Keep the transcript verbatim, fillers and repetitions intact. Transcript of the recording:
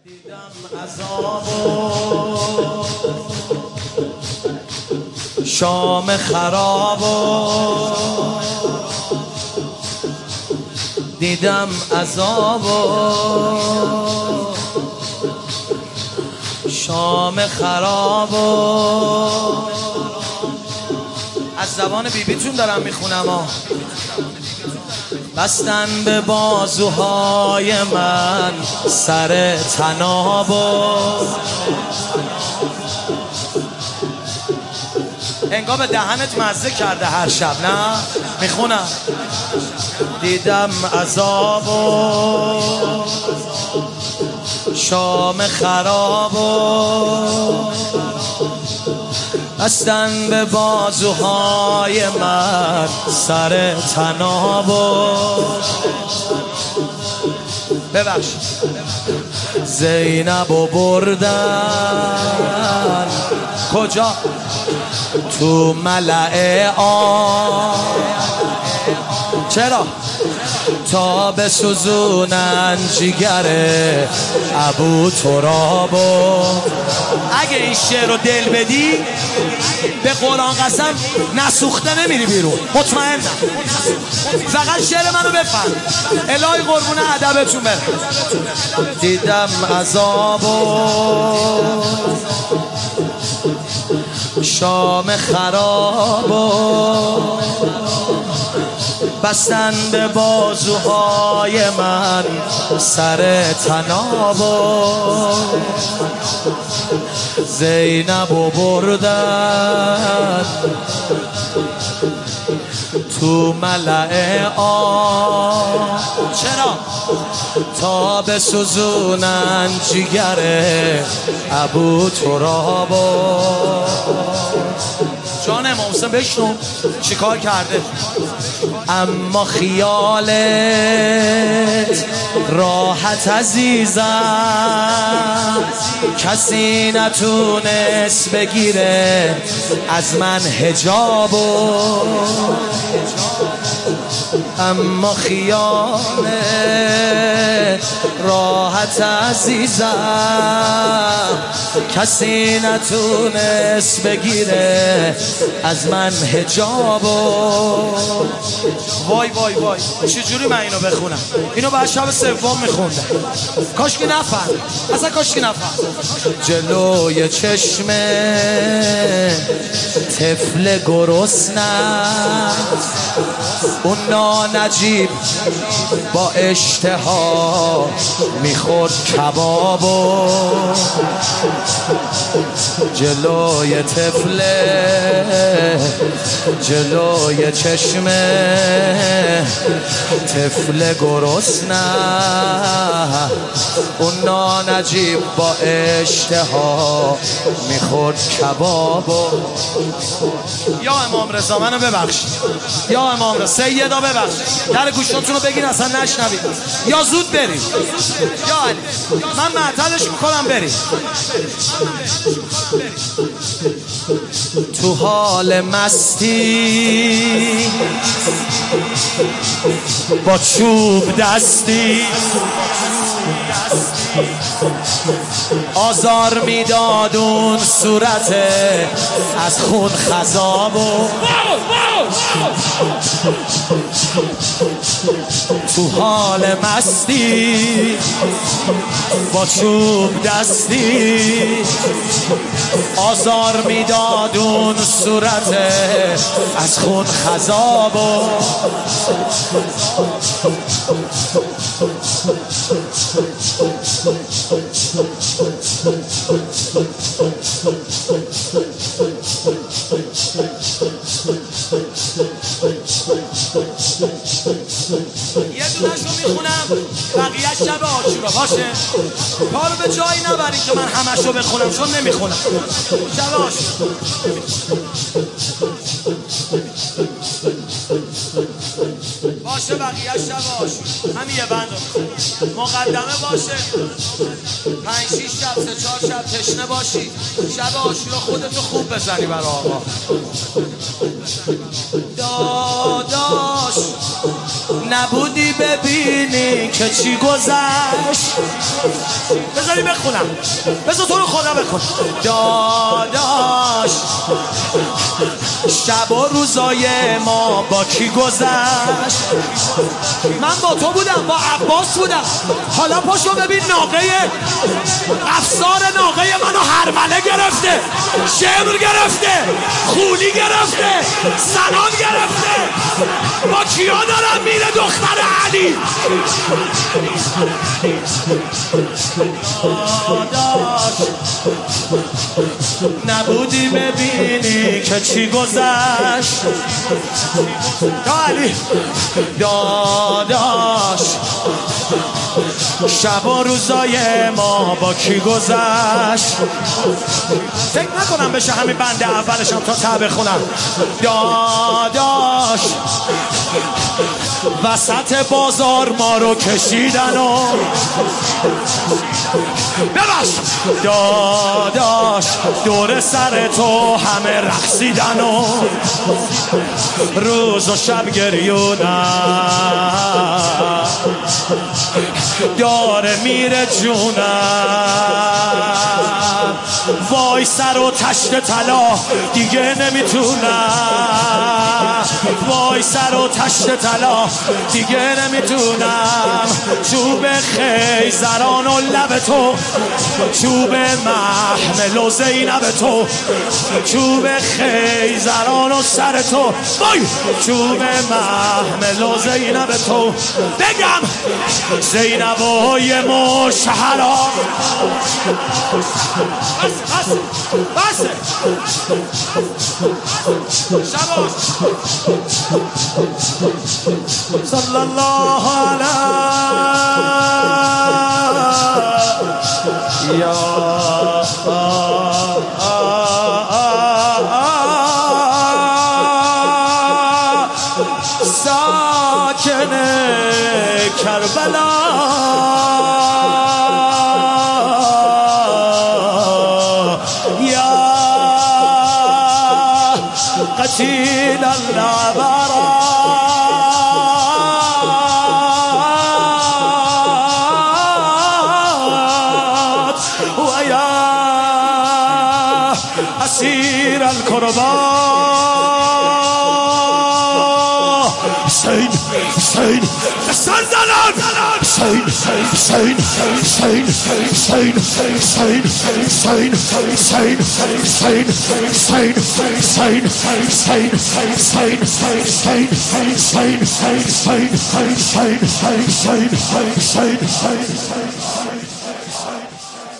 دیدم عذابو شام خرابو دیدم عذابو شام خرابو از زبان بیبیتون دارم میخونم ها. بستن به بازوهای من سر طنابو انگار به دهنت مزه کرده هر شب. نه میخونم دیدم عذابو شام خرابو بستن به بازوهای من سر طنابو ببخش زینبو بردن کجا؟ تو ملأ آ چرا؟ تا بسوزونن جگر ابو ترابو. اگه این شعر رو دل بدی به قرآن قسم نسوخته نمیری بیرون، مطمئنم. فقط شعر منو بفهم. الهی قربون ادبتون بره. دیدم عذابو شام خرابو بستن به بازوهای من سر طنابو زینبو بردن تو ملأ آ چرا؟ تا بسوزونن جگر ابو ترابو. جان امام حسین بشنو چیکار کرده. اما خیالت راحت عزیزم کسی نتونست بگیره از من حجابو. اما خیالت راحت عزیزم کسی نتونست بگیره از من حجابو. وای وای وای چجوری من اینو بخونم؟ اینو بعد شب سوم میخوندم. کاش که نفهم، اصلا کاش که نفهم. جلوی چشم طفل گرسنه اون نانجیب با اشتها میخورد کبابو. جلوی طفل جلوی چشم طفل گرسنه اون نانجیب با اشتها میخورد کبابو. یا امام رضا منو ببخشید، یا امام رضا سیدا ببخشید، در گوشتون رو بگین اصلا نشنوید، یا زود بریم یا علی من معطلش میکنم بریم. تو حال مستی با چوب دستی آزار میداد اون صورت از خون خضابو. تو حال مستی با چوب دستی آزار میداد اون صورت از خون خضابو. یه دونشو میخونم بقیه شب آشورا باشه. کارو به جایی نبرین که من همشو بخونم چون نمیخونم. شب آشورا باشه بقیه شب آشورا همین یه بند مقدمه باشه. پنج شیش شب سه چهار شب تشنه باشی شب آشورا خودتو خوب بزنی برای آقا. داداش نبودی ببینی که چی گذشت. بذاری بخونم، بذار تو رو خدا بخون. داداش شب و روزای ما با کی گذشت؟ من با تو بودم، با عباس بودم. حالا پاشو ببین ناقه افسار ناقه منو هرمله گرفته، شمر گرفته، خولی گرفته، سنان گرفته. با کیا دارم میره دختر علی؟ داداش نبودی ببینی که چی گذشت. یا علی داداش شب و روزای ما با کی گذشت. فکر نکنم بشه همین بنده اولشم تا ته بخونم. داداش وسط بازار ما رو کشیدن و بباش. داداش دور سر تو همه رقصیدن و روز و شب گریونن، داره میره جونم. وای سر و تشت طلا دیگه نمیتونم، وای سر و تشت طلا دیگه نمیتونم. چوب خیزران و لب تو، چوب محمل و زینب تو، چوب خیزران و سر تو، وای چوب محمل و زینب تو. بگم زینب و یه مشهرا. بس بس بس شباش. صلی الله علیه یا ساکن کربلا. قتيل العبرات ويا أسير الكرباء. حسين حسين حسين زنان حسين حسين حسين حسين حسين حسين حسين حسين حسين حسين حسين حسين حسين حسين